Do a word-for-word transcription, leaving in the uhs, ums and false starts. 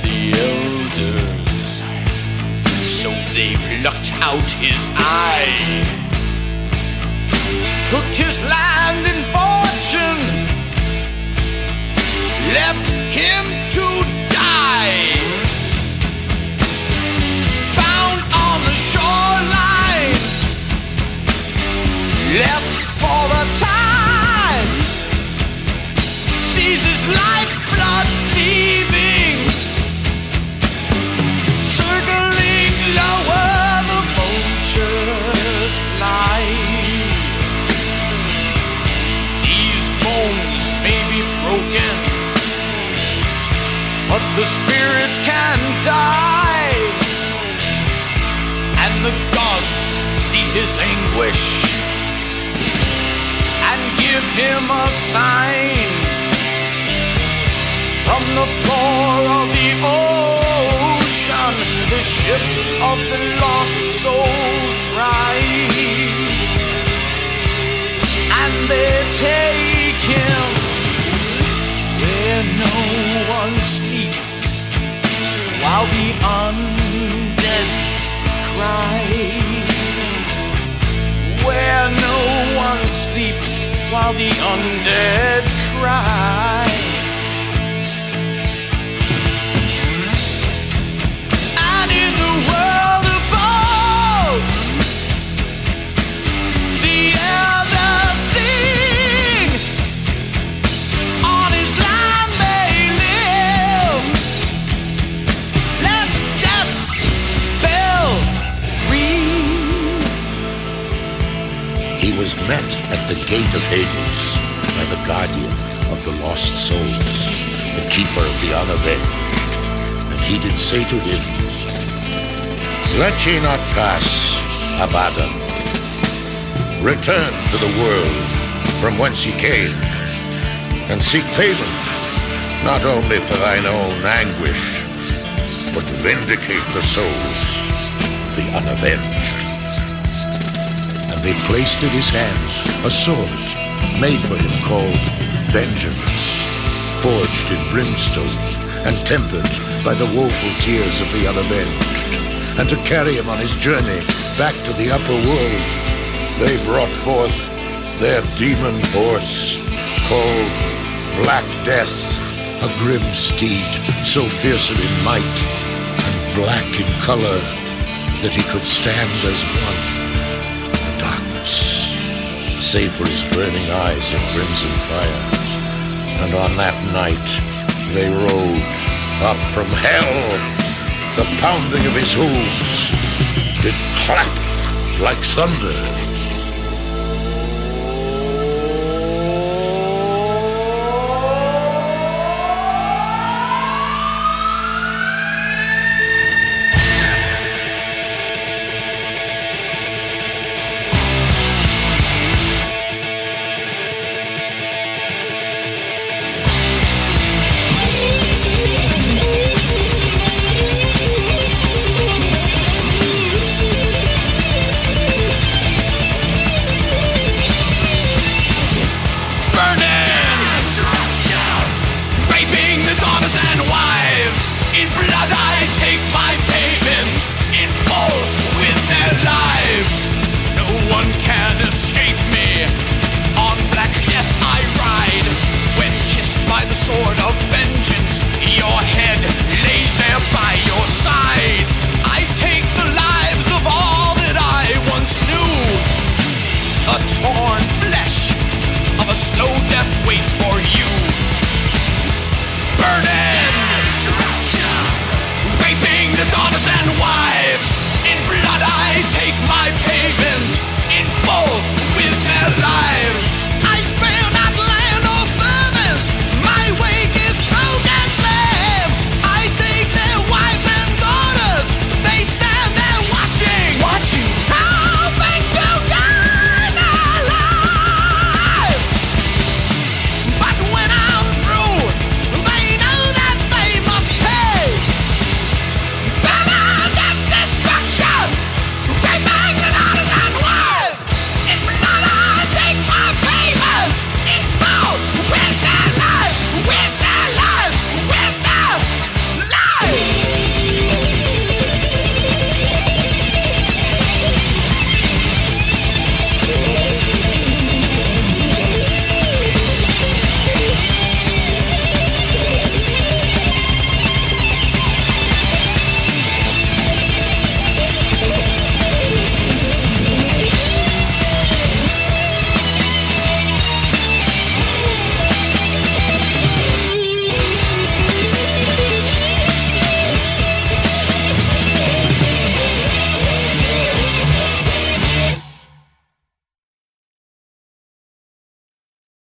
the elders. So they plucked out his eye, took his land and fortune, left him to die. Bound on the shoreline, left for the time, sees his lifeblood leaving, circling lower, the vultures fly. These bones may be broken, but the spirit can die, and the gods see his anguish and give him a sign. From the floor of the ocean, the ship of the lost souls rise, and they take him where no one sleeps, while the undead cry. Where no one sleeps, while the undead cry. And in the world above, the elders sing, on his land they live. Let death's bell ring. He was met at the gate of Hades by the guardian of the lost souls, the keeper of the unavenged. And he did say to him, Let ye not pass, Abaddon. Return to the world from whence ye came, and seek payment, not only for thine own anguish, but vindicate the souls of the unavenged. And they placed in his hand a sword made for him called Vengeance, forged in brimstone and tempered by the woeful tears of the unavenged. And to carry him on his journey back to the upper world, they brought forth their demon horse called Black Death, a grim steed so fearsome in might and black in color that he could stand as one in the darkness, save for his burning eyes of crimson fire. And on that night they rode up from hell. The pounding of his hooves did clap like thunder.